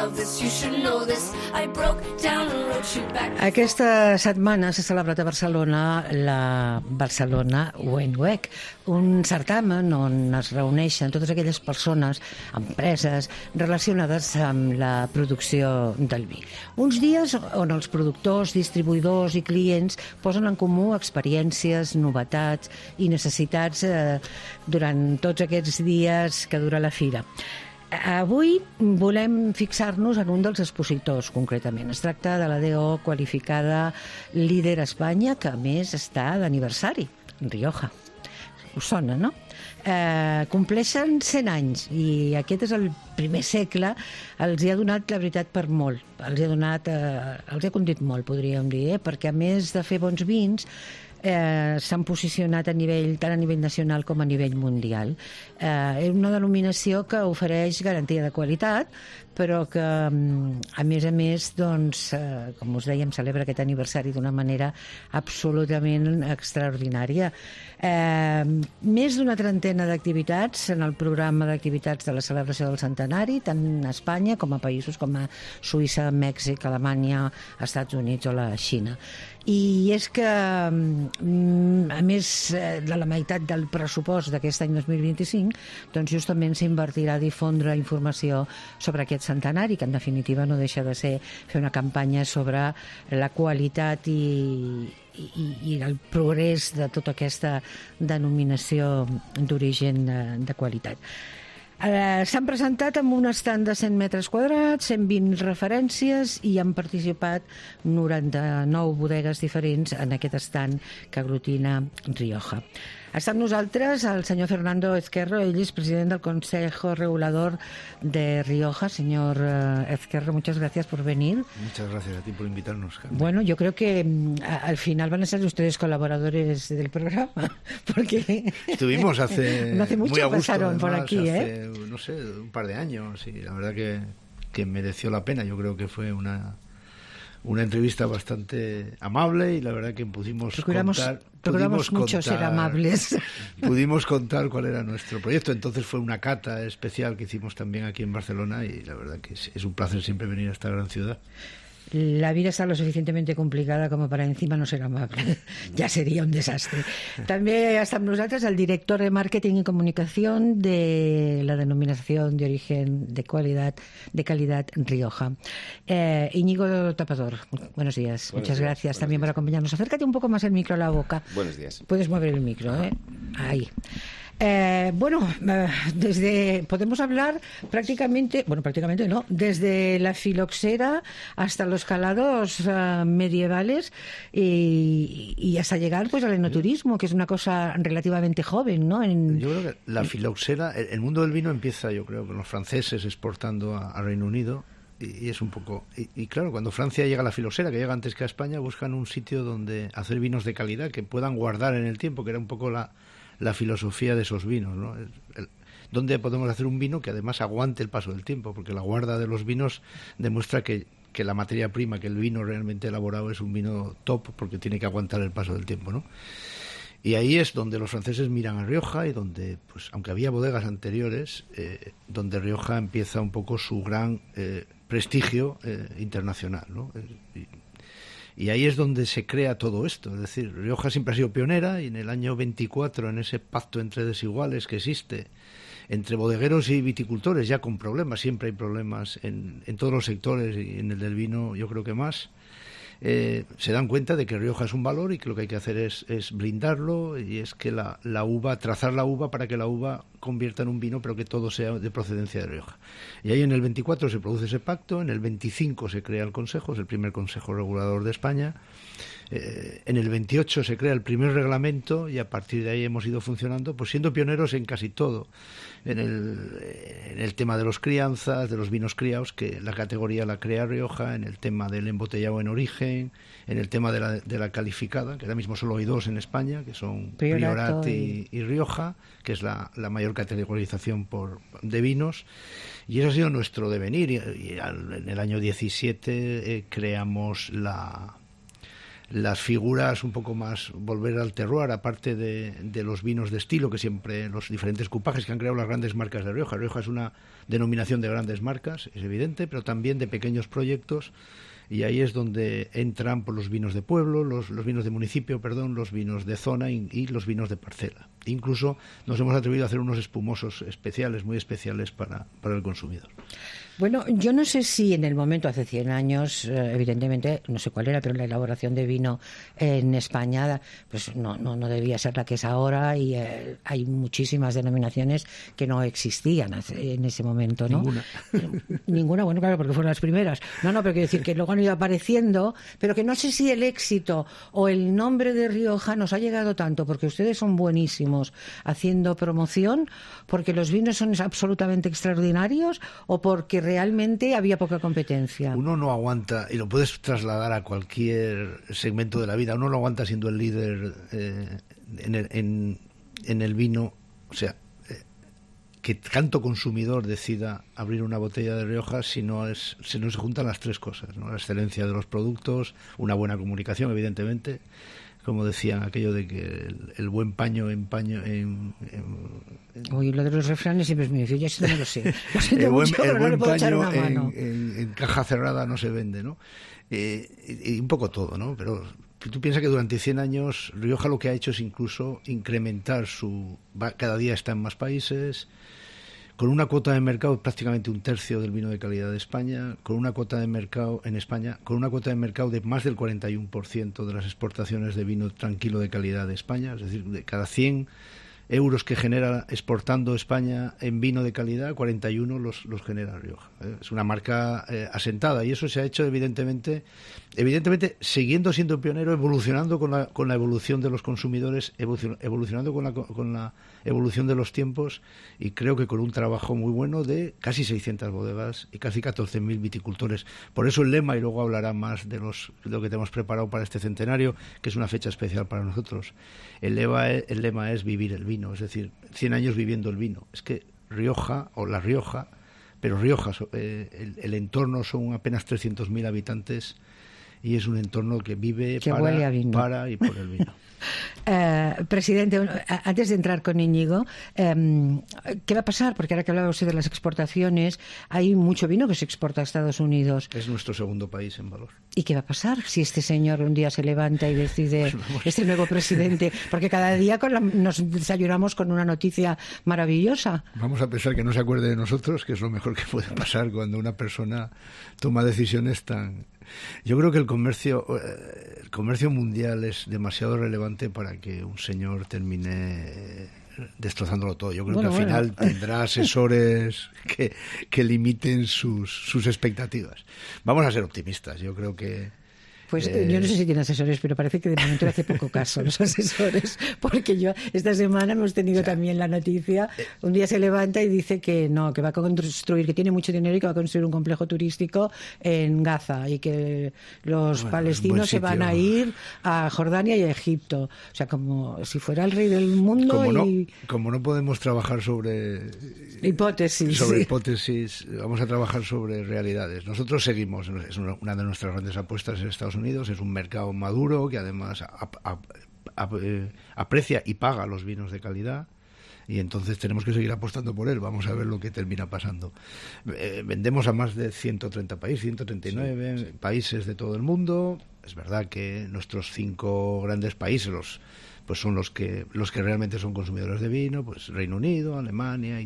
love this, you should know this. I broke down and wrote you back. Aquesta setmana s'ha celebrat a Barcelona la Barcelona Wine Week, un certamen on es reuneixen totes aquelles persones, empreses, relacionades amb la producció del vi. Uns dies on els productors, distribuïdors i clients posen en comú experiències, novetats i necessitats durant tots aquests dies que dura la fira. Avui volem fixar-nos en un dels expositors, concretament. Es tracta de la DO qualificada líder a Espanya, que a més està d'aniversari, Rioja. Us sona, no? Compleixen 100 anys i aquest és el primer segle. Els hi ha donat, la veritat, per molt. Els hi ha condit molt, podríem dir, perquè a més de fer bons vins, s'han posicionat tant a nivell nacional com a nivell mundial. És una denominació que ofereix garantia de qualitat, però que, a més, doncs, com us dèiem, celebra aquest aniversari d'una manera absolutament extraordinària. Més d'una trentena d'activitats en el programa d'activitats de la celebració del centenari, tant a Espanya com a països com a Suïssa, Mèxic, Alemanya, Estats Units o la Xina. I és que, a més de la meitat del pressupost d'aquest any 2025, doncs justament s'invertirà a difondre informació sobre aquest centenari, que en definitiva no deixa de ser fer una campanya sobre la qualitat i el progrés de tota aquesta denominació d'origen de qualitat. S'han presentat amb un estand de 100 metres quadrats, 120 referències i han participat 99 bodegues diferents en aquest estand que aglutina Rioja. Està amb nosaltres el senyor Fernando Ezquerro, ell és president del Consejo Regulador de Rioja. Señor Ezquerro, muchas gracias por venir. Muchas gracias a ti por invitarnos, Carmen. Bueno, yo creo que al final van a ser ustedes colaboradores del programa, porque estuvimos hace no hace mucho, muy a gusto, pasaron por además, aquí, hace, no sé, un par de años, y la verdad que mereció la pena. Yo creo que fue una entrevista bastante amable y la verdad que pudimos mucho ser amables. Pudimos contar cuál era nuestro proyecto. Entonces fue una cata especial que hicimos también aquí en Barcelona y la verdad que es un placer siempre venir a esta gran ciudad. La vida está lo suficientemente complicada como para encima no ser amable. Ya sería un desastre. També està amb nosaltres el director de Màrqueting i Comunicació de la denominación de origen de calidad Rioja. Íñigo Tapador, buenos días. Muchas gracias también por acompañarnos. Acércate un poco más el micro a la boca. Buenos días. Puedes mover el micro, ¿eh? Ahí. Podemos hablar prácticamente no, desde la filoxera hasta los calados medievales y hasta llegar pues al enoturismo, que es una cosa relativamente joven, ¿no? Yo creo que la filoxera, el mundo del vino empieza, yo creo, con los franceses exportando a Reino Unido. Y es un poco... Y claro, cuando Francia llega a la filoxera, que llega antes que a España, buscan un sitio donde hacer vinos de calidad que puedan guardar en el tiempo, que era un poco la filosofía de esos vinos, ¿no? Donde podemos hacer un vino que además aguante el paso del tiempo, porque la guarda de los vinos demuestra que la materia prima, que el vino realmente elaborado es un vino top, porque tiene que aguantar el paso del tiempo, ¿no? Y ahí es donde los franceses miran a Rioja y donde, pues, aunque había bodegas anteriores, donde Rioja empieza un poco su gran prestigio internacional, ¿no? Y ahí es donde se crea todo esto. Es decir, Rioja siempre ha sido pionera y en el año 24, en ese pacto entre desiguales que existe entre bodegueros y viticultores, ya con problemas, siempre hay problemas en todos los sectores y en el del vino yo creo que más, se dan cuenta de que Rioja es un valor y que lo que hay que hacer es blindarlo, y es que la uva, trazar la uva para que la uva convierta en un vino, pero que todo sea de procedencia de Rioja. Y ahí en el 24 se produce ese pacto, en el 25 se crea el Consejo, es el primer Consejo Regulador de España, en el 28 se crea el primer reglamento y a partir de ahí hemos ido funcionando, pues siendo pioneros en casi todo, en el tema de los crianzas, de los vinos criados, que la categoría la crea Rioja, en el tema del embotellado en origen, en el tema de la calificada, que ahora mismo solo hay dos en España, que son Priorat y Rioja, que es la mayor categorización de vinos, y eso ha sido nuestro devenir. Y en el año 17 creamos las figuras un poco más, volver al terroir, aparte de los vinos de estilo, que siempre, los diferentes cupajes que han creado las grandes marcas de Rioja. Rioja es una denominación de grandes marcas, es evidente, pero también de pequeños proyectos, y ahí es donde entran por los vinos de pueblo, los vinos de municipio, los vinos de zona y los vinos de parcela. Incluso nos hemos atrevido a hacer unos espumosos especiales, muy especiales para el consumidor. Bueno, yo no sé si en el momento, hace 100 años, evidentemente, no sé cuál era, pero la elaboración de vino en España pues no debía ser la que es ahora, y hay muchísimas denominaciones que no existían en ese momento, ¿no? Ninguna, bueno, claro, porque fueron las primeras. No, pero quiero decir que luego han ido apareciendo, pero que no sé si el éxito o el nombre de Rioja nos ha llegado tanto porque ustedes son buenísimos haciendo promoción, porque los vinos son absolutamente extraordinarios, o porque realmente había poca competencia. Uno no aguanta, y lo puedes trasladar a cualquier segmento de la vida, uno no aguanta siendo el líder en el vino, o sea, que tanto consumidor decida abrir una botella de Rioja si no se juntan las tres cosas, ¿no? La excelencia de los productos, una buena comunicación, evidentemente, como decían aquello de que el buen paño empaña Uy, lo de los refranes siempre es muy difícil, yo eso no lo sé. El buen paño en caja cerrada no se vende, ¿no? Y un poco todo, ¿no? Pero tú piensas que durante 100 años Rioja lo que ha hecho es incluso incrementar cada día está en más países, con una cuota de mercado prácticamente 1/3 del vino de calidad de España, con una cuota de mercado en España, con una cuota de mercado de más del 41% de las exportaciones de vino tranquilo de calidad de España, es decir, de cada 100 euros que genera exportando España en vino de calidad, 41 los genera Rioja. Es una marca asentada, y eso se ha hecho evidentemente siguiendo siendo pionero, evolucionando con la evolución de los consumidores, evolucionando con la evolución de los tiempos, y creo que con un trabajo muy bueno de casi 600 bodegas y casi 14.000 viticultores. Por eso el lema, y luego hablará más de lo que tenemos preparado para este centenario, que es una fecha especial para nosotros. El lema es vivir el vino, es decir, 100 años viviendo el vino. Es que Rioja, o La Rioja, pero Rioja, el entorno son apenas 300.000 habitantes, y es un entorno que vive para y por el vino. Presidente, antes de entrar con Íñigo, ¿qué va a pasar? Porque ahora que hablaba usted de las exportaciones, hay mucho vino que se exporta a Estados Unidos. Es nuestro segundo país en valor. ¿Y qué va a pasar si este señor un día se levanta y decide, este nuevo presidente? Porque cada día nos desayunamos con una noticia maravillosa. Vamos a pensar que no se acuerde de nosotros, que es lo mejor que puede pasar cuando una persona toma decisiones tan... Yo creo que el comercio mundial es demasiado relevante para que un señor termine destrozándolo todo. Yo creo que al final tendrá asesores que limiten sus expectativas. Vamos a ser optimistas. Yo creo que... Pues yo no sé si tiene asesores, pero parece que de momento le hace poco caso a los asesores, porque yo esta semana hemos tenido también la noticia, un día se levanta y dice que no, que va a construir, que tiene mucho dinero y que va a construir un complejo turístico en Gaza, y que los palestinos se van a ir a Jordania y a Egipto. O sea, como si fuera el rey del mundo. Como no podemos trabajar sobre hipótesis, vamos a trabajar sobre realidades. Nosotros seguimos, es una de nuestras grandes apuestas en Estados Unidos, es un mercado maduro que además aprecia y paga los vinos de calidad, y entonces tenemos que seguir apostando por él. Vamos a ver lo que termina pasando. Vendemos a más de 130 países, 139 países de todo el mundo. Es verdad que nuestros 5 grandes países pues son los que realmente son consumidores de vino, pues Reino Unido, Alemania,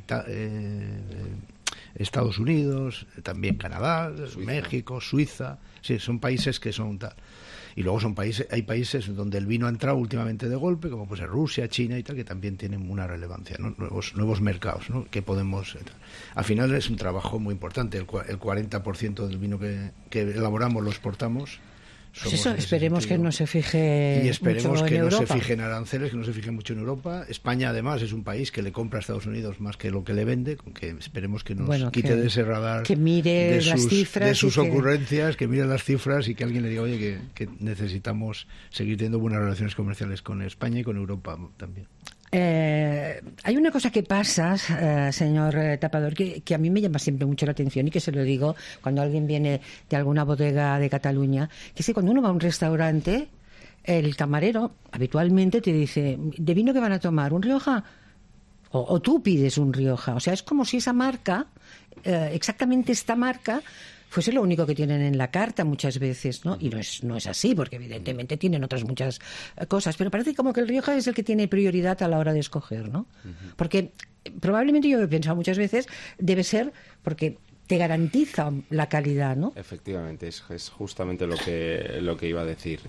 Estados Unidos, también Canadá, México, Suiza. Sí, son países que son tal. Y luego hay países donde el vino ha entrado últimamente de golpe, como pues Rusia, China y tal, que también tienen una relevancia, ¿no? Nuevos mercados, ¿no? Que podemos... Al final es un trabajo muy importante. El 40% del vino que elaboramos lo exportamos. Pues eso, esperemos que no se fije y esperemos mucho que en no Europa. se fije en aranceles, que no se fije mucho en Europa. España además es un país que le compra a Estados Unidos más que lo que le vende, con que esperemos que nos quite de ese radar, que mire las cifras, de sus ocurrencias, que mire las cifras, y que alguien le diga, oye, que necesitamos seguir teniendo buenas relaciones comerciales con España y con Europa también. Hay una cosa que pasa, señor Tapador, que a mí me llama siempre mucho la atención, y que se lo digo cuando alguien viene de alguna bodega de Cataluña, que es que cuando uno va a un restaurante, el camarero habitualmente te dice, ¿de vino que van a tomar? ¿Un Rioja? O tú pides un Rioja. O sea, es como si esa marca, exactamente esta marca, fuese lo único que tienen en la carta muchas veces, ¿no? Y no es así, porque evidentemente tienen otras muchas cosas, pero parece como que el Rioja es el que tiene prioridad a la hora de escoger, ¿no? Porque probablemente, yo he pensado muchas veces, debe ser porque te garantiza la calidad, ¿no? Efectivamente, es justamente lo que iba a decir.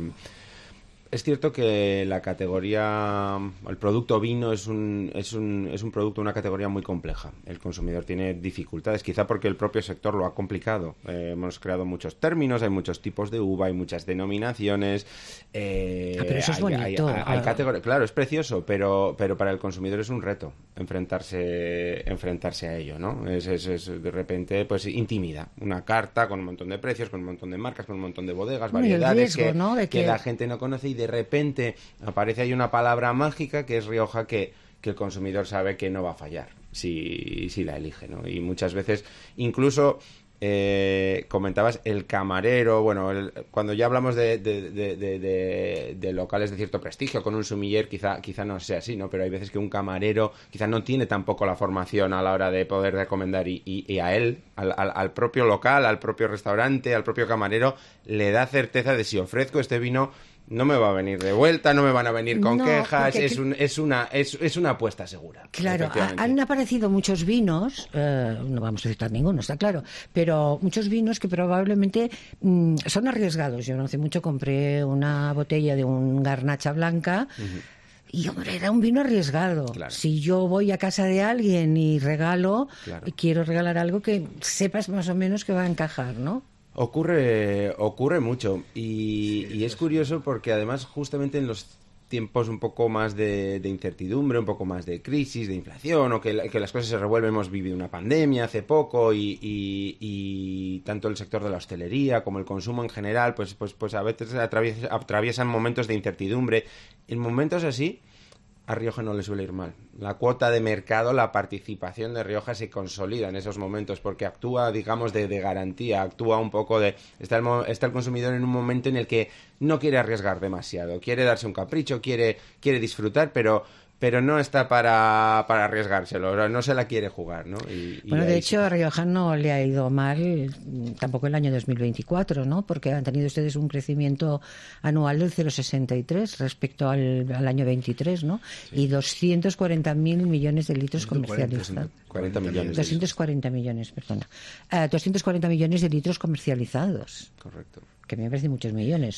Es cierto que la categoría, el producto vino es un producto, una categoría muy compleja. El consumidor tiene dificultades, quizá porque el propio sector lo ha complicado. Hemos creado muchos términos, hay muchos tipos de uva, hay muchas denominaciones. Pero eso es bonito. Hay categorías, claro, es precioso, pero para el consumidor es un reto enfrentarse a ello, ¿no? Es de repente, pues intimida. Una carta con un montón de precios, con un montón de marcas, con un montón de bodegas, variedades riesgo, ¿no? que la gente no conoce, y de repente aparece ahí una palabra mágica que es Rioja, que el consumidor sabe que no va a fallar si la elige, ¿no? Y muchas veces, incluso comentabas el camarero, bueno, cuando ya hablamos de locales de cierto prestigio, con un sommelier quizá no sea así, ¿no? Pero hay veces que un camarero quizá no tiene tampoco la formación a la hora de poder recomendar, y a él, al propio local, al propio restaurante, al propio camarero, le da certeza de si ofrezco este vino, no me va a venir de vuelta, no me van a venir con quejas, es una apuesta segura. Claro, han aparecido muchos vinos, no vamos a citar ninguno, está claro, pero muchos vinos que probablemente son arriesgados. Yo no hace mucho compré una botella de un Garnacha Blanca. Y, hombre, era un vino arriesgado. Claro. Si yo voy a casa de alguien y regalo, quiero regalar algo que sepas más o menos que va a encajar, ¿no? Ocurre mucho, y es curioso porque además justamente en los tiempos un poco más de incertidumbre, un poco más de crisis, de inflación, o que las cosas se revuelven, hemos vivido una pandemia hace poco, y tanto el sector de la hostelería como el consumo en general, pues a veces atraviesan momentos de incertidumbre. En momentos así, a Rioja no le suele ir mal. La cuota de mercado, la participación de Rioja se consolida en esos momentos, porque actúa, digamos, de garantía, actúa un poco de... Está el consumidor en un momento en el que no quiere arriesgar demasiado, quiere darse un capricho, quiere disfrutar, pero no está para arriesgárselo, no se la quiere jugar, ¿no? Bueno, de hecho, a Rioja no le ha ido mal tampoco el año 2024, ¿no? Porque han tenido ustedes un crecimiento anual del 0,63 respecto al año 23, ¿no? Sí. Y 240.000 millones de litros comercializados. 240 millones, perdona. 240 millones de litros comercializados. Correcto. Que me parece muchos millones.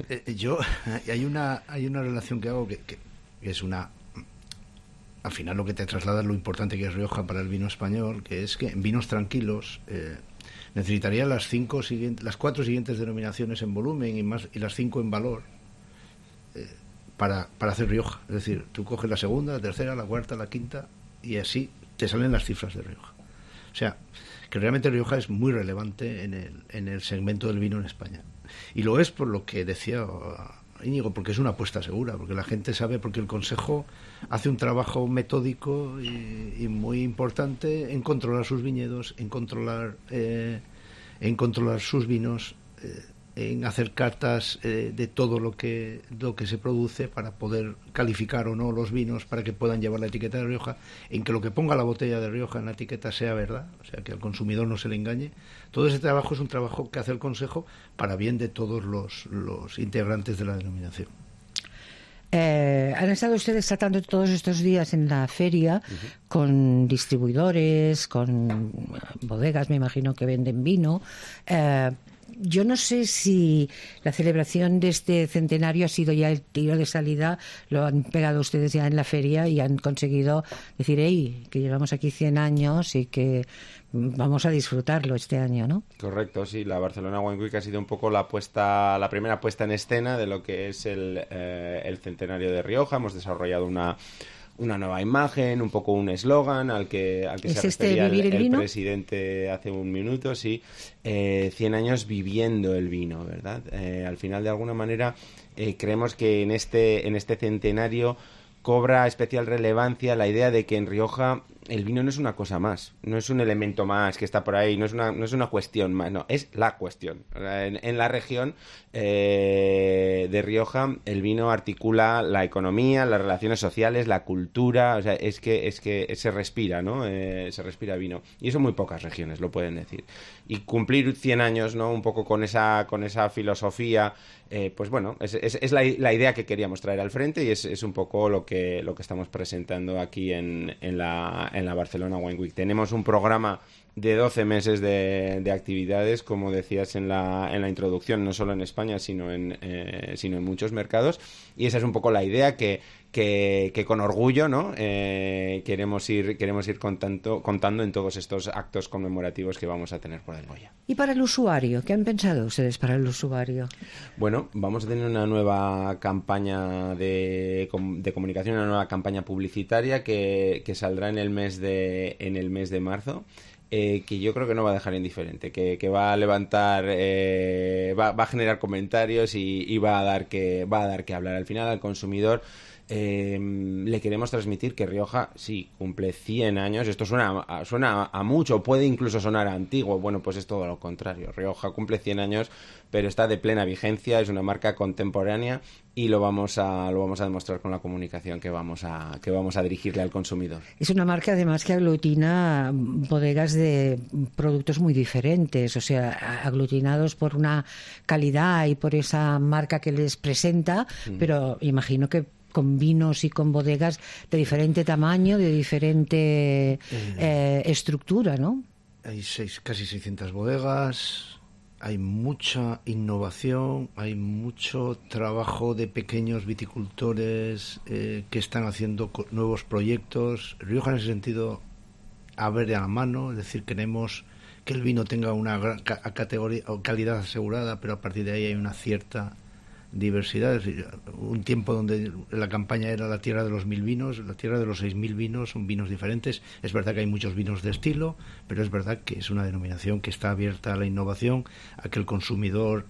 Hay una relación que hago que es una... Al final lo que te traslada es lo importante que es Rioja para el vino español, que es que en vinos tranquilos necesitaría las 4 siguientes denominaciones en volumen y las 5 en valor para hacer Rioja. Es decir, tú coges la segunda, la tercera, la cuarta, la quinta, y así te salen las cifras de Rioja. O sea, que realmente Rioja es muy relevante en el segmento del vino en España. Y lo es por lo que decía Íñigo, porque es una apuesta segura, porque la gente sabe, porque el Consejo hace un trabajo metódico y muy importante en controlar sus viñedos, en controlar sus vinos, en hacer cartas de todo lo que se produce para poder calificar o no los vinos, para que puedan llevar la etiqueta de Rioja, en que lo que ponga la botella de Rioja en la etiqueta sea verdad, o sea, que al consumidor no se le engañe. Todo ese trabajo es un trabajo que hace el Consejo para bien de todos los integrantes de la denominación. Han estado ustedes tratando todos estos días en la feria con distribuidores, con bodegas, me imagino, que venden vino. Yo no sé si la celebración de este centenario ha sido ya el tiro de salida, lo han pegado ustedes ya en la feria y han conseguido decir, hey, que llevamos aquí 100 años y que vamos a disfrutarlo este año, ¿no? Correcto, sí, la Barcelona Wine Week ha sido un poco la primera puesta en escena de lo que es el centenario de Rioja. Hemos desarrollado una nueva imagen, un poco un eslogan al que se refería el presidente hace un minuto, sí. 100 años viviendo el vino, ¿verdad? Al final, de alguna manera, creemos que en este centenario cobra especial relevancia la idea de que en Rioja el vino no es una cosa más, no es un elemento más que está por ahí, no es una cuestión más, no, es la cuestión. En la región de Rioja el vino articula la economía, las relaciones sociales, la cultura, o sea, es que se respira, ¿no? Se respira vino. Y eso muy pocas regiones lo pueden decir. Y cumplir 100 años, ¿no? Un poco con esa filosofía, pues bueno, es la idea que queríamos traer al frente y es un poco lo que estamos presentando aquí en la Barcelona Wine Week. Tenemos un programa de 12 meses de actividades, como decías en la introducción, no solo en España, sino en muchos mercados, y esa es un poco la idea que con orgullo, ¿no? Queremos ir contando en todos estos actos conmemorativos que vamos a tener por el Goya. ¿Y para el usuario? ¿Qué han pensado ustedes para el usuario? Bueno, vamos a tener una nueva campaña de comunicación, una nueva campaña publicitaria que saldrá en el mes de marzo. Que yo creo que no va a dejar indiferente, que va a levantar, va a generar comentarios y va a dar que hablar. Al final, al consumidor le queremos transmitir que Rioja sí cumple 100 años. Esto suena a mucho, puede incluso sonar a antiguo. Bueno, pues es todo lo contrario. Rioja cumple 100 años, pero está de plena vigencia, es una marca contemporánea y lo vamos a demostrar con la comunicación que vamos a dirigirle al consumidor. Es una marca además que aglutina bodegas de productos muy diferentes, o sea, aglutinados por una calidad y por esa marca que les presenta, pero imagino que con vinos y con bodegas de diferente tamaño, de diferente estructura, ¿no? Hay casi 600 bodegas, hay mucha innovación, hay mucho trabajo de pequeños viticultores que están haciendo nuevos proyectos. Rioja en ese sentido abre a la mano, es decir, queremos que el vino tenga una gran categoría o calidad asegurada, pero a partir de ahí hay una cierta diversidad. Es decir, un tiempo donde la campaña era la tierra de los 1000 vinos, la tierra de los 6000 vinos, son vinos diferentes. Es verdad que hay muchos vinos de estilo, pero es verdad que es una denominación que está abierta a la innovación, a que el consumidor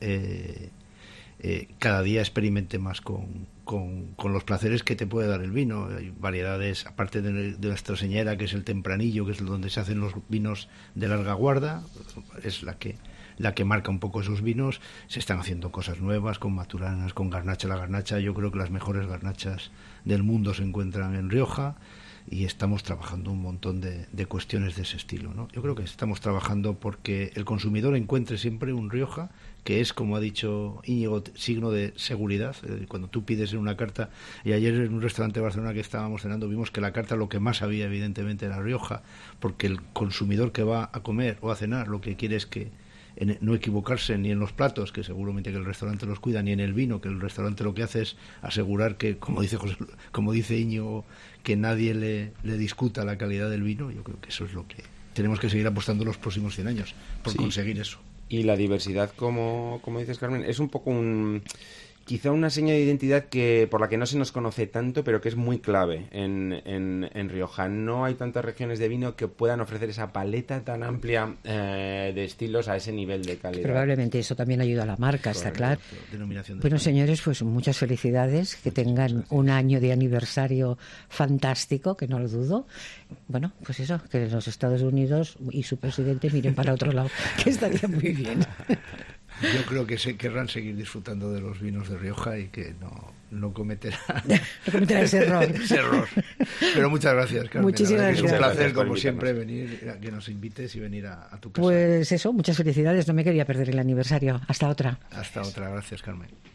cada día experimente más con los placeres que te puede dar el vino. Hay variedades, aparte de nuestra señera, que es el tempranillo, que es donde se hacen los vinos de larga guarda, es la que marca un poco esos vinos. Se están haciendo cosas nuevas con maturanas, con garnacha. La garnacha, yo creo que las mejores garnachas del mundo se encuentran en Rioja y estamos trabajando un montón de cuestiones de ese estilo, ¿no? Yo creo que estamos trabajando porque el consumidor encuentre siempre un Rioja que es, como ha dicho Íñigo, signo de seguridad. Cuando tú pides en una carta, y ayer en un restaurante de Barcelona que estábamos cenando vimos que la carta lo que más había evidentemente era Rioja, porque el consumidor que va a comer o a cenar lo que quiere es que no equivocarse ni en los platos, que seguramente que el restaurante los cuida, ni en el vino, que el restaurante lo que hace es asegurar que, como dice Íñigo, que nadie le discuta la calidad del vino. Yo creo que eso es lo que tenemos que seguir apostando los próximos 100 años por conseguir eso. Y la diversidad, como dices, Carmen, es un poco quizá una seña de identidad por la que no se nos conoce tanto, pero que es muy clave en Rioja. No hay tantas regiones de vino que puedan ofrecer esa paleta tan amplia de estilos a ese nivel de calidad. Probablemente eso también ayuda a la marca, está claro. Bueno, España. Señores, pues muchas felicidades, que tengan un año de aniversario fantástico, que no lo dudo. Bueno, pues eso, que los Estados Unidos y su presidente miren para otro lado, que estaría muy bien. Yo creo que querrán seguir disfrutando de los vinos de Rioja y que no cometerán ese error. Pero muchas gracias, Carmen. Muchísimas gracias. Es un placer, como siempre, venir, que nos invites y venir a tu casa. Pues eso, muchas felicidades. No me quería perder el aniversario. Hasta otra. Hasta otra. Gracias, Carmen.